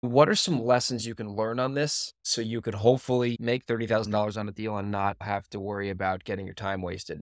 What are some lessons you can learn on this so you could hopefully make $30,000 on a deal and not have to worry about getting your time wasted?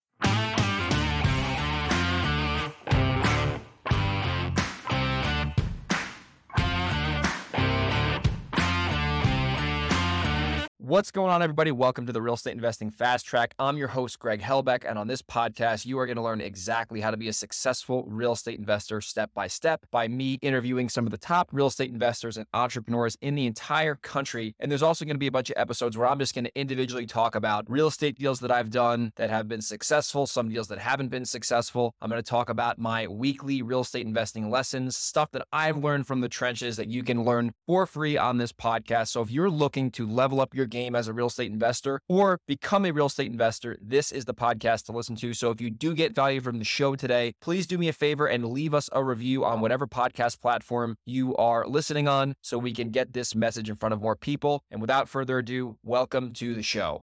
What's going on, everybody? Welcome to the Real Estate Investing Fast Track. I'm your host, Greg Helbeck, and on this podcast, you are going to learn exactly how to be a successful real estate investor step by step by me interviewing some of the top real estate investors and entrepreneurs in the entire country. And there's also going to be a bunch of episodes where I'm just going to individually talk about real estate deals that I've done that have been successful, some deals that haven't been successful. I'm going to talk about my weekly real estate investing lessons, stuff that I've learned from the trenches that you can learn for free on this podcast. So if you're looking to level up your game as a real estate investor or become a real estate investor, this is the podcast to listen to. So if you do get value from the show today, please do me a favor and leave us a review on whatever podcast platform you are listening on so we can get this message in front of more people. And without further ado, welcome to the show.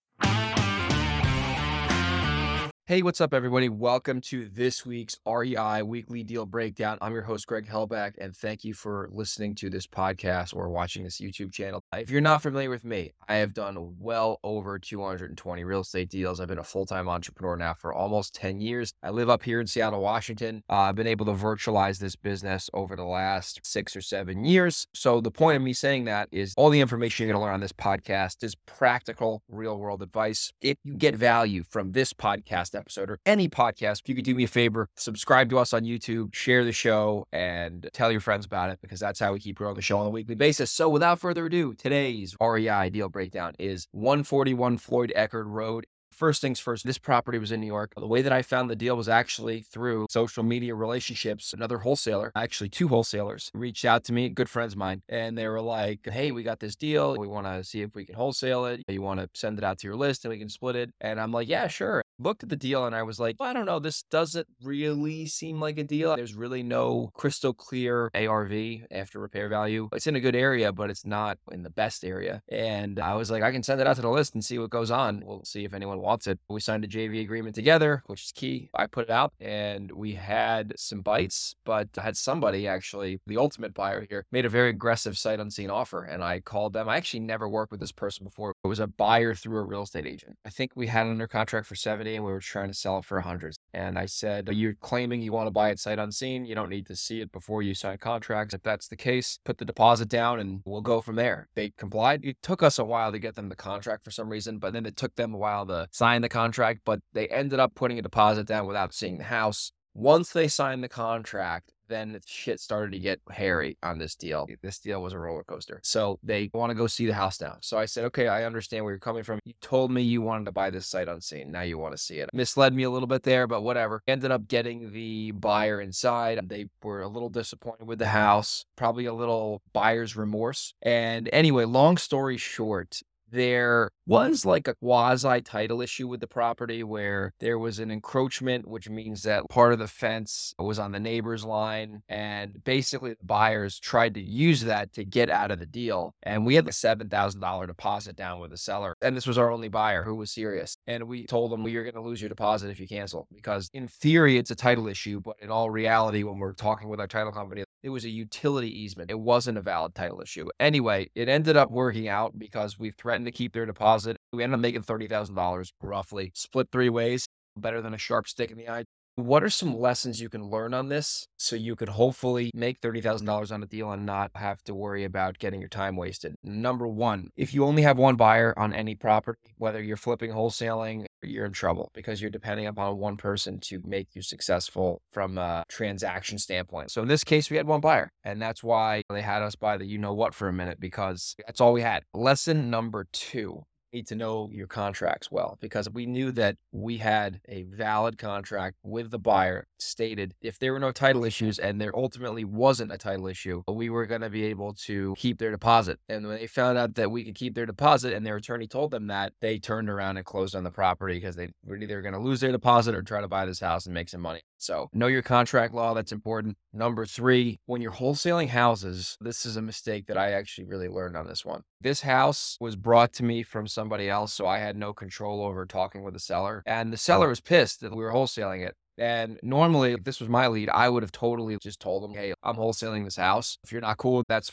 Hey, what's up, everybody? Welcome to this week's REI Weekly Deal Breakdown. I'm your host, Greg Helbeck, and thank you for listening to this podcast or watching this YouTube channel. If you're not familiar with me, I have done well over 220 real estate deals. I've been a full-time entrepreneur now for almost 10 years. I live up here in Seattle, Washington. I've been able to virtualize this business over the last 6 or 7 years. So the point of me saying that is all the information you're going to learn on this podcast is practical, real-world advice. If you get value from this podcast episode or any podcast, if you could do me a favor, subscribe to us on YouTube, share the show, and tell your friends about it because that's how we keep growing the show on a weekly basis. So without further ado, today's REI deal breakdown is 141 Floyd Eckerd Road. First things first, this property was in New York. The way that I found the deal was actually through social media relationships. Another wholesaler, actually two wholesalers, reached out to me, good friends of mine, and they were like, hey, we got this deal. We want to see if we can wholesale it. You want to send it out to your list and we can split it? And I'm like, yeah, sure. Looked at the deal and I was like, well, I don't know. This doesn't really seem like a deal. There's really no crystal clear ARV, after repair value. It's in a good area, but it's not in the best area. And I was like, I can send it out to the list and see what goes on. We'll see if anyone wants it. We signed a JV agreement together, which is key. I put it out and we had some bites, but I had somebody actually, the ultimate buyer here, made a very aggressive sight unseen offer. And I called them. I actually never worked with this person before. It was a buyer through a real estate agent. I think we had it under contract for 70 and we were trying to sell it for 100. And I said, you're claiming you want to buy it sight unseen. You don't need to see it before you sign contracts. If that's the case, put the deposit down and we'll go from there. They complied. It took us a while to get them the contract for some reason, but then it took them a while to sign the contract, but they ended up putting a deposit down without seeing the house. Once they signed the contract, then shit started to get hairy on this deal. This deal was a roller coaster. So they want to go see the house now. So I said, okay, I understand where you're coming from. You told me you wanted to buy this sight unseen. Now you want to see it. Misled me a little bit there, but whatever. Ended up getting the buyer inside. They were a little disappointed with the house, probably a little buyer's remorse. And anyway, long story short, there was like a quasi title issue with the property where there was an encroachment, which means that part of the fence was on the neighbor's line. And basically the buyers tried to use that to get out of the deal. And we had the $7,000 deposit down with the seller. And this was our only buyer who was serious. And we told them, well, you're going to lose your deposit if you cancel, because in theory, it's a title issue. But in all reality, when we're talking with our title company, it was a utility easement. It wasn't a valid title issue. Anyway, it ended up working out because we threatened to keep their deposit. We ended up making $30,000 roughly, split 3 ways, better than a sharp stick in the eye. What are some lessons you can learn on this so you could hopefully make $30,000 on a deal and not have to worry about getting your time wasted? Number one, if you only have one buyer on any property, whether you're flipping, wholesaling, you're in trouble because you're depending upon one person to make you successful from a transaction standpoint. So in this case, we had one buyer, and that's why they had us buy the you-know-what for a minute, because that's all we had. Lesson number 2. Need to know your contracts well, because we knew that we had a valid contract with the buyer stated if there were no title issues, and there ultimately wasn't a title issue, we were going to be able to keep their deposit. And when they found out that we could keep their deposit and their attorney told them that, they turned around and closed on the property because they were either going to lose their deposit or try to buy this house and make some money. So know your contract law. That's important. Number 3, when you're wholesaling houses, this is a mistake that I actually really learned on this one. This house was brought to me from somebody else, so I had no control over talking with the seller. And the seller was pissed that we were wholesaling it. And normally, if this was my lead, I would have totally just told them, hey, I'm wholesaling this house. If you're not cool, that's fine.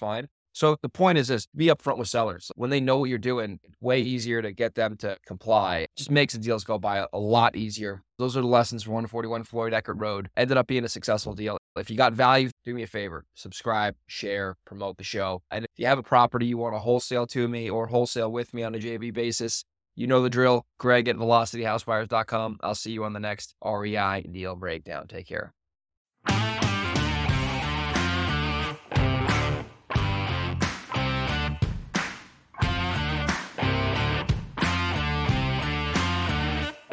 So the point is this, be upfront with sellers. When they know what you're doing, it's way easier to get them to comply. It just makes the deals go by a lot easier. Those are the lessons from 141 Floyd Eckert Road. Ended up being a successful deal. If you got value, do me a favor, subscribe, share, promote the show. And if you have a property you want to wholesale to me or wholesale with me on a JV basis, you know the drill. Greg at velocityhousebuyers.com. I'll see you on the next REI deal breakdown. Take care.